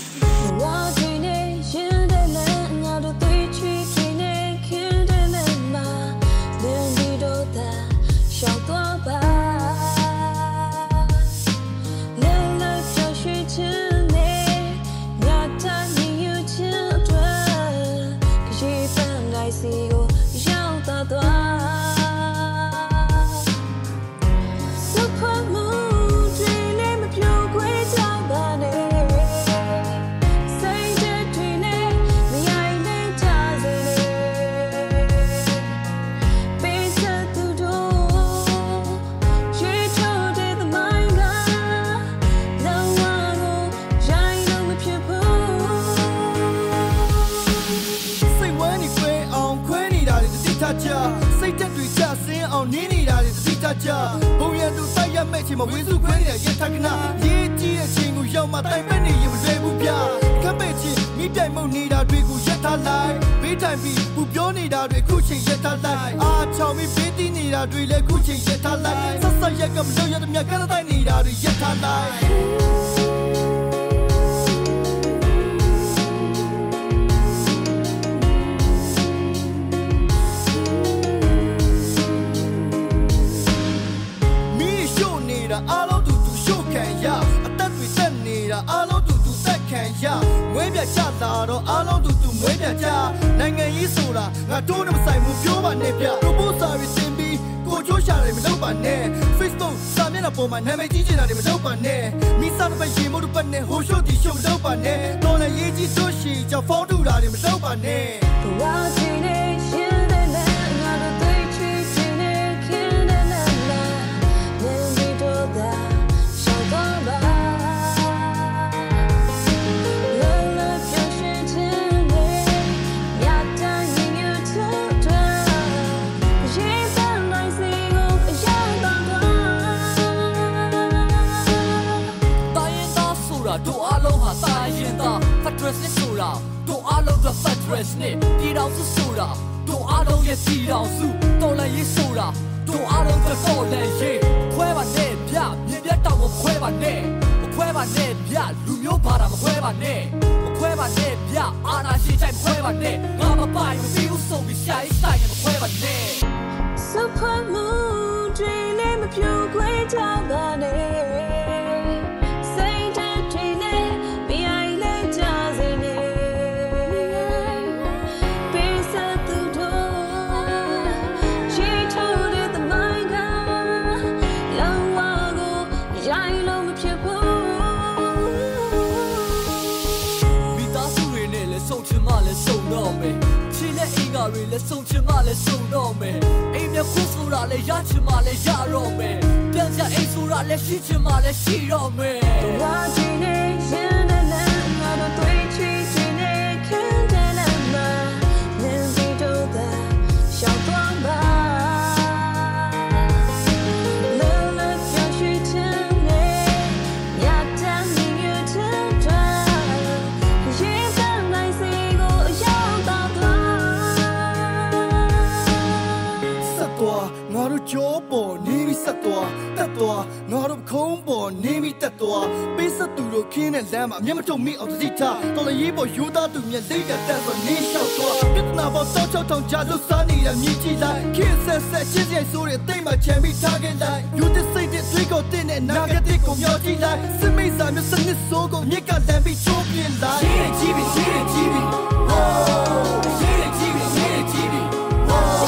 S7: စိတ်တက်တွေချဆင်းအောင်နင်းနေတာတွေသိတတ်ကြဘုံရံသူတိုက်ရမဲ့ချိန်မှာဝေစုခွဲနေတဲ့ရထကနာရေးကြီးတဲ့ချိန်ကိုရောက်မှတိုင်ပက်နေရင်မလွယ်ဘူးဗျခက်ပဲချင်းမိနီးတိုင်မုံနေတာတွေကိုရက်ထားလိုက်ဘေးတိုင်ပြီးပူပြောနေတာတွေခုချိန်ရက်ထားလိုက်အာချောင်ပြီးဘေးတီးနေတာတွေလည်းခုချိန်ရက်ထားလိုက်ဆက်ဆက်ရက်ကမလို့ရတဲ့မြတ်ကတဲ့တိုင်နေတာတွေရက်ထားလိုက်အားလုံးတူတူရှုပ်ခံရအသက်တွေတက်နေတာအားလုံးတူတူသက်ခံရမွေးပြချတာတော့အားလုံးတူတူမွေးပြချနိုင်ငံရေးဆိုတာငါတို့နဲ့မဆိုင်ဘူးပြောပါနဲ့ဗျတို့ဖို့စာရီတင်ပြီးကိုချိုးရှာတယ်မလုပ်ပါနဲ့ Facebook စာမျက်နှာပေါ်မှာနာမည်ကြီးနေတာတွေမလုပ်ပါနဲ့မိစားတစ်ပတ်ရေမို့တစ်ပတ်နဲ့ဟိုရှုပ်ဒီရှုပ်မလုပ်ပါနဲ့တော်လည်းရေးကြီးတို့ရှိကြောင့်ဖောင်းတူတာတွေမလုပ်ပါနဲ့ဘာချင်းနေရှင်တဲ့နဲ့ငါတို့တွေ့ချီချင်းနေခင်တဲ့နဲ့တို့အားလုံးဟာတာရင်သား Fatress နဲ့ဆိုတာတို့အားလုံးက Fatress နဲ့ပြည်တော်စုဆိုတာတို့အားလုံးရဲ့ပြည်တော်စုတော်လည်းရေးဆိုတာတို့အားလုံးကတော်လည်းရေးခွဲပါနဲ့ဗျမြင်ပြတ်တော့မခွဲပါနဲ့မခွဲပါနဲ့ဗျလူမျိုးဘာသာမခွဲပါနဲ့မခွဲပါနဲ့ဗျအာနာရှိတိုင်းမခွဲပါနဲ့ငါမပိုင်မပြီးဘူးဆိုပြီးရှာရေးတိုင်းမခွဲပါနဲ့စဖမှုတွေလည်းမပြိုခွဲကြပါနဲ့တွေလည်းစုံချင်မှလည်းစုံတော့မယ်အိမ်မြခုဆိုတာလည်းရချင်မှလည်းရတော့မယ်ပြန်ကြအိမ်ဆိုတာလည်းရှိချင်မှလည်းရှိတော့မယ်ဘာချင်းနေရှင်တဲ့နဲ့ငါတို့တွေ့ချီချင်နေခင်တဲ့နဲ့မမြင်စီတော့တာရှောက်သွားပါကျော်ပေါ်နေပြီးဆက်သွားတက်သွားငါတို့ခုံးပေါ်နေပြီးတက်သွားပေးဆက်သူတို့ခင်းတဲ့လမ်းမှာမျက်မထုံမိအောင်တတိထားတော်လည်းရေးပေါ်ယူသားသူမျက်လိမ့်တဲ့တက်ဆိုနေလျှောက်သွားပြဿနာပေါ်တောက်ချောက်ထောင်ကြလို့စားနေရမြည်ကြည့်လိုက်ခင်းဆက်ဆက်ချင်းချင်းဆိုတဲ့တိတ်မှချမ်းပြီးထားခဲ့လိုက်ယူတဲ့စိတ်တဲ့တွေးကိုတင်းတဲ့နာဂတိကိုမျောကြည့်လိုက်စမိတ်စာမျိုးစနစ်စိုးကိုမြစ်ကလမ်းပြီးချိုးပြလိုက်ရေးကြည့်ပြီးရေးကြည့်ပြီးဝိုးရေးကြည့်ပြီးရေးကြည့်ပြီးဝိုး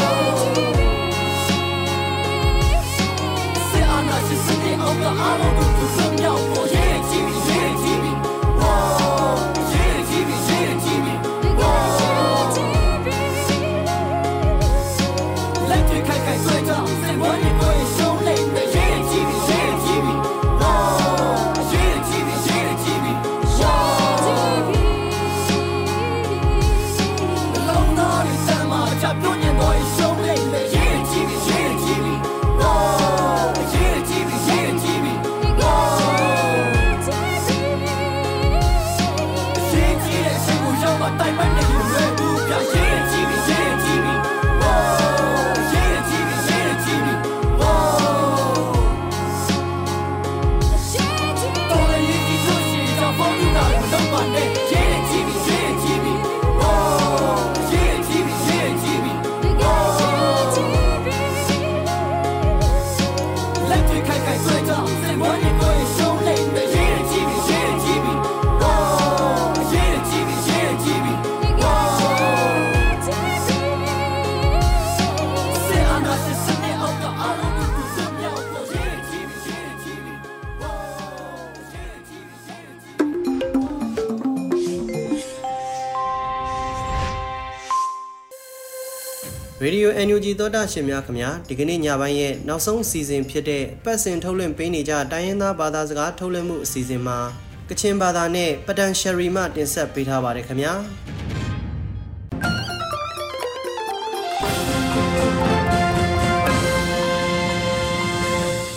S7: အောင်ကအားလုံးကိုသူဆုံးမြောက်ပေါ်ရေးကြည့်ပြီးရေးကြည့်ပြီးဝိုးရေးကြည့်ပြီးရေးကြည့်ပြီးဝိုးလက်တွေခိုင်ခိုင်ဆွဲကြစိတ်ဝမ်းကိုရှုံးလိမ့်မယ်ရေးကြည့်ပြီးရေးကြည့်ပြီးဝိုးရေးကြည့်ပြီးရေးကြည့်ပြီးဝိုးလုံးတော်ရဲ့တမချပ်ပြုံးနေတော့ရှုံးလိမ့်မယ်ရေးကြည့်ပြီးရေးကြည့်ပြီးဝိုးရေးကြည့်ပြီးရေးကြည့်ပြီးတိုင်ပန်းနေရွယ်ဘူးပြရေးကြည့်ပြီးရေးကြည့်ပြီးဝိုးရေးကြည့်ပြီးရေးကြည့်ပြီးဝိုးတော်လည်းရေးကြည့်လို့ရှိရင်ဘောင်းတာမလုပ်ပါနဲ့ရေးကြည့်ပြီးရေးကြည့်ပြီးဝိုးရေးကြည့်ပြီးရေးကြည့်ပြီးဝိုးလက်တွေခိုင်ခိုင်ဆွဲကြစိတ်ဝမ်းကိုရှုံးလိမ့်မယ်ရေးကြည့်ပြီးရေးကြည့်ပြီးဝိုးရေးကြည့်ပြီးရေးကြည့်ပြီး
S2: ရေဒီယို အန် ယူ ဂျီ သောတာရှင်များခင်ဗျာဒီကနေ့ညပိုင်းရဲ့နောက်ဆုံးအစီအစဉ်ဖြစ်တဲ့ပတ်စဉ်ထုတ်လွှင့်ပေးနေကြတိုင်းရင်းသားဘာသာစကားထုတ်လွှင့်မှုအစီအစဉ်မှာကချင်ဘာသာနဲ့ပတန်ရှရီမှတင်ဆက်ပေးထားပါတယ်ခင်ဗျာ
S1: စ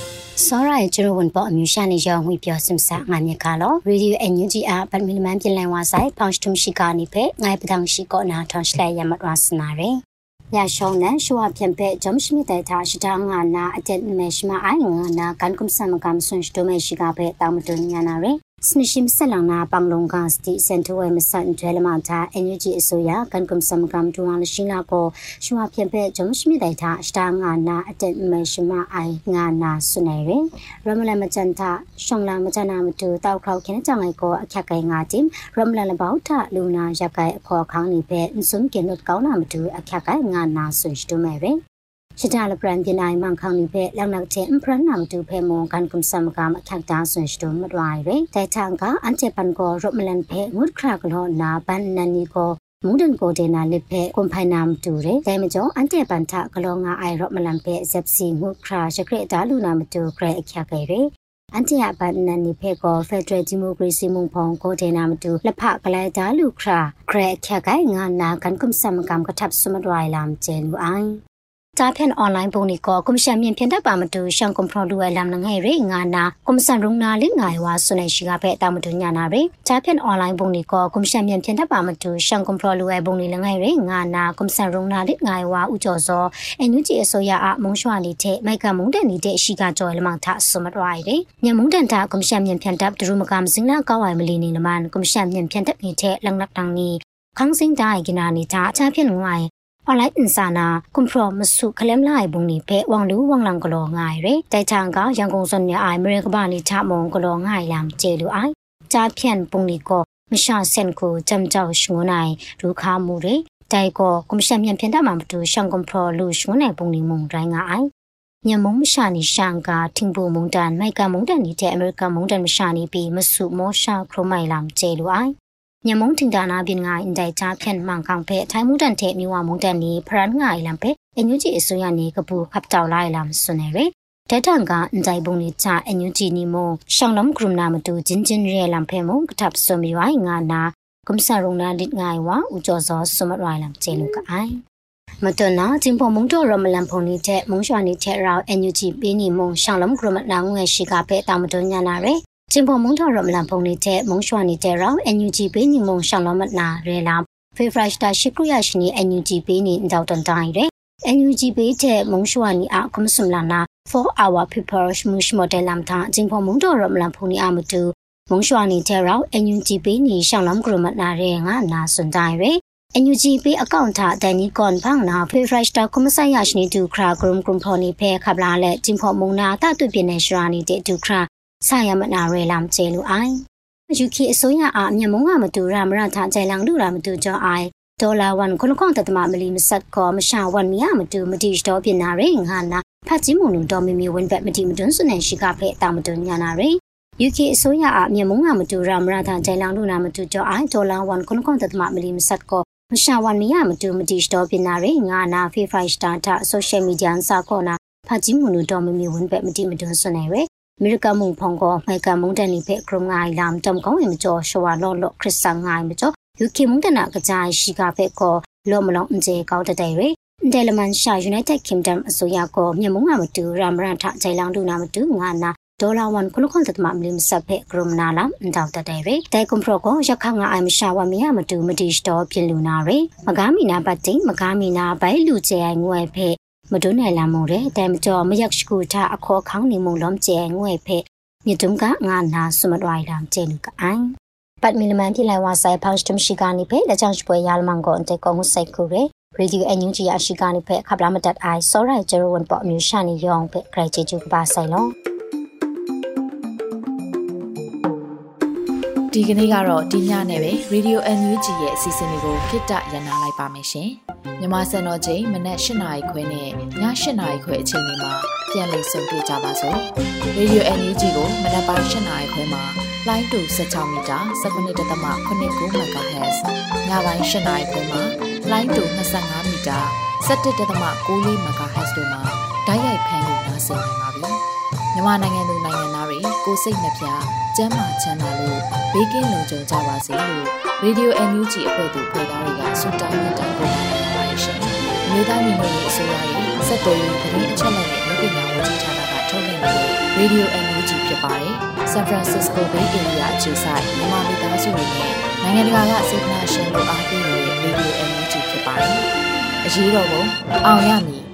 S8: စောရိုင်ကျရဝန်ပေါ်အမျိုးရှာနေရောငွေပြောစင်စာငါမြခါလောရေဒီယိုအန်ယူဂျီအပတ်မီလမန်ပြင်လန်ဝါဆိုင်ဖောင်စတုံရှိကနေဖဲငိုင်ပဒံရှိကောနာထောင်းစလိုက်ရမတ်ဝါစနာရေရရှောင်းနန်ရှွာပြန်ဖဲဂျုံရှိမတဲ့ထားရှိတာငါနာအတက်မဲရှိမအိုင်ငါနာကန်ကုမ်ဆမ်ကမ်ဆွန်စတုမဲရှိကဖဲတာမတုန်ညာနာရေစနရှိမဆလနာပန်လုံကစတီစန်တဝဲမဆန်ကျွဲလမတာအန်ယူဂျီအစိုးရကန်ကုမ်ဆမ်ကမ်တူဝါလရှိနာကိုရှွာပြန်ဖဲဂျုံရှိမတဲ့ထားရှိတာငါနာအတက်မဲရှိမအိုင်ငါနာဆွနေရေရမလမချန်တာရှောင်းလာမချနာမတူတောက်ခေါခင်းကြောင်လိုက်ကိုအခက်ကိုင်ငါတင်ရမလလဘောက်ထလူနာရပ်ကိုင်အခေါ်ခေါင်းနေဖဲစွန်ကင်နတ်ကောင်းနာမတူအခက်ကိုင်ငါနာဆွစတုမဲရေရှစ်တာလပရန်ပြနိုင်မန်ခေါင်းနေဖဲလောက်နောက်တဲ့အင်ပရန်နာမတူဖဲမွန်ကန်ကွန်ဆမ်ကမ်အခက်တာဆွစတုမဒဝိုင်ရေတဲချန်ကအန်ချေပန်ကိုရမလန်ဖဲငုတ်ခရကလောနာပန်နနီကိုမူဒန်ကိုဒေနာလစ်ဖဲကွန်ဖိုင်နာမတူရေတဲမကျော်အန်ချေပန်ထကလောငါအိုင်ရမလန်ဖဲဇက်စီငုတ်ခရရှခရတာလူနာမတူခရအခက်ကေရေအန်တီယာပန်နန်နိဖေကိုဖက်ဒရယ်ဒီမိုကရေစီမုန်ဖောင်ကိုဒေနာမတူလက်ဖကလေးတာလူခရာခရခက်ကိုင်ငါနာကန်ကွမ်ဆမ်ကမ်ကထပ်စမဒဝိုင်လမ်ကျဲလူအိုင်တာဖန်အွန်လိုင်းပုံနီကိုကွန်ရှင်မြင်ပြန်တတ်ပါမတူရှန်ကွန်ဖရလူဝဲလမ်နငယ်ရေငါနာကွန်ဆန်ရုံနာလေးငါဝါဆွနေရှိကဖဲတာမတူညာနာရေတာဖန်အွန်လိုင်းပုံနီကိုကွန်ရှင်မြင်ပြန်တတ်ပါမတူရှန်ကွန်ဖရလူဝဲပုံနီလငယ်ရေငါနာကွန်ဆန်ရုံနာလေးငါဝါဥကျော်စောအန်ယူဂျီအစိုးရအမုံရွှာနေတဲ့မိုက်ကမုန်တဲ့နေတဲ့ရှိကကြော်လမထစမဒဝိုင်ရေညမုန်တန်တာကွန်ရှင်မြင်ပြန်တတ်ဒရူမကမ်စင်လာကောက်ဝိုင်မလီနီနမန်ကွန်ရှင်မြင်ပြန်တတ်နေတဲ့လငနက်တန်နီခန်းစင်တိုင်းကနာနေတာတာဖန်ငွိုင်ออนไลน์อินซานาคุมพรอมสุขเลมไลบุงนี่เพวังลูวังลังกลอง่ายเรแต่ทางก็ยังคงสนเนี่ยไอเมริกาบานิชามงกลอง่ายลำเจลูไอจาเพียนปุงนี่ก็ไม่ชาเซนกูจำเจ้าชงนายรู้ขามูเรแต่ก็กุมเชมยันเพียนได้มาดูช่างคุมพรอลูชงนายปุงนี่มงไรงายยามงไม่ชานิช่างกาทิ้งบูมงดันไม่กามงดันนี่แต่อเมริกามงดันไม่ชานี่ปีมาสุโมชาครไม่ลำเจลูไอยามงถึงดานาบินงายอินไดจาเพียนมังคังเพไทยมุดันเทมีว่ามงดันนี้พรันง่ายลำเพเอ็นยูจีสุยานีกบูขับเจ้าไล่ลำสุนเรแต่ทางกาอินไดบุงนิจาเอ็นยูจีนิโมช่างล้ำกลุ่มนามาดูจินจินเรียลำเพมงกทับสมีไว้งานนากุมสารงนาดิดง่ายวะอุจจอสสมัดไว้ลำเจลูกไอมาตัวน่ะจิมพอมงตัวรมลำพงนิเทมงชวานิเทเราเอ็นยูจีปีนิมงช่างล้ำกลุ่มนางเงยชิกาเพตามมาตัวญานาเรจิมพอมงทอรมลำพงนิเทมงชวานิเทเราเอ็นยูจีปีนิมงช่างล้ำนาเรลำเฟฟรายสตาชิกรุยาชนีเอ็นยูจีปีนิดาวตันตายเรเอ็นยูจีปีเทมงชวานิอาคุมสุมลานา for our people มุชโมเดลลำทางจิมพอมงทอรมลำพงนิอามาดูมงชวานิเทเราเอ็นยูจีปีนิช่างล้ำกลุ่มนาเรงานาสนใจเรเอ็นยูจีปีอากาศท่าแต่นี้ก่อนพังนาเฟฟรายสตาคุมสายาชนีดูครากลุ่มกลุ่มพอนิเพขับลาและจิมพอมงนาตาตุเปียนในชรานิเดดูคราสายามนาเรลามเจลูไอยูคีโซยาอาเมียมงอามาดูรามราทาใจลังดูรามาดูจอไอดอลลาร์วันคนข้องตัดมามลีมสัดก็มชาวันมีอามาดูมาดีสตอเปียนาเรงหานะพัดจิมุนุดอมีมีวันแบบมาดีมาดูสุนันชิกาเพตามมาดูญานาเรยูคีโซยาอาเมียมงอามาดูรามราทาใจลังดูรามาดูจอไอดอลลาร์วันคนข้องตัดมามลีมสัดก็มชาวันมีอามาดูมาดีสตอเปียนาเรงานาฟีไฟสตาร์ทาโซเชียลมีเดียสาก็นะพัดจิมุนุดอมีมีวันแบบมาดีมาดูสุนันเรอเมริกามุงพองก็ไม่กามุงดันนี่เพกรงง่ายลำจำของเอ็มจ่อชวาลอลคริสตังง่ายไม่จ่อยูเคมุงดันกระจายชิกาเพก็ลมลองเจเกาแต่ใดเรเดลมันชายูไนเต็ดคิมดัมสุยาก็มีมุงอามาดูรามรันทะใจลังดูนามาดูงานนะดอลลาร์วันคนคนตัดมาลิมสับเพกรมนาลำดาวแต่ใดเรแต่กุมพรก็ยักขังง่ายไม่ชาว่ามีอามาดูมาดีสตอเปลูนาเรมกามีนาปัจจิมกามีนาไปลูเจงงวยเพมาดูในลำมงเรแต่มจ่อไม่ยักสกูท่าอคอขังในมงล้อมเจงงวยเพมีตุงกะงานนาสมัดไว้ลำเจลูกไอปัดมิลมันที่ไลวาไซพาวสตุมชิกานิเพและจังช่วยยาลมังก่อนแต่กองไซคูเรรีดิโอเอ็นยูจีอาชิกานิเพขับลามาตัดไอสอไรเจรวันปอมิวชานิยองเพใครเจจูกบาไซลอง
S1: ဒီကနေ့ကတော့ဒီညနဲ့ပဲ Radio เอ็น ยู จี ရဲ့အစီအစဉ်လေးကိုခਿੱတရနာလိုက်ပါမယ်ရှင်။မြန်မာစံတော်ချိန်မနက်၈နာရီခွဲနဲ့ည၈နာရီခွဲအချိန်တွေမှာပြန်လည်ဆုံတွေ့ကြပါစို့။ Radio เอ็น ยู จี ကိုမနက်ပိုင်း၈နာရီခွဲမှာလိုင်းတူ၁၆မီတာ၁၉.၇၉ MHz ညပိုင်း၈နာရီခွဲမှာလိုင်းတူ၂၅မီတာ၁၁.၉၄ MHz တို့မှာဓာတ်ရိုက်ဖမ်းလို့နားဆင်နိုင်ပါပြီ။မြန်မာနိုင်ငံသူနိုင်ငံသားတွေကိုစိတ်နှပြကျန်းမာချမ်းသာလို့ဘေးကင်းလုံခြုံကြပါစေလို့ Radio เอ็น ยู จี အဖွဲ့သူဖွဲ့သားတွေကဆုတောင်းမြတ်တာပို့နေပါရှင်။မြေသားညီမတွေအစိုးရရဲ့စက်တော်ရေးသတင်းအချက်အလက်တွေပညာဝန်ကြီးဌာနကထုတ်လွှင့်နေတဲ့ Radio အန် ယူ ဂျီ ဖြစ်ပါတယ်။ San Francisco Bay Area အခြေစိုက်မြန်မာမိသားစုတွေနဲ့နိုင်ငံတကာကစေတနာရှင်တို့အားပေးနေတဲ့ Radio အန် ယူ ဂျီ ဖြစ်ပါတယ်။အရေးတော်ပုံအောင်ရမည်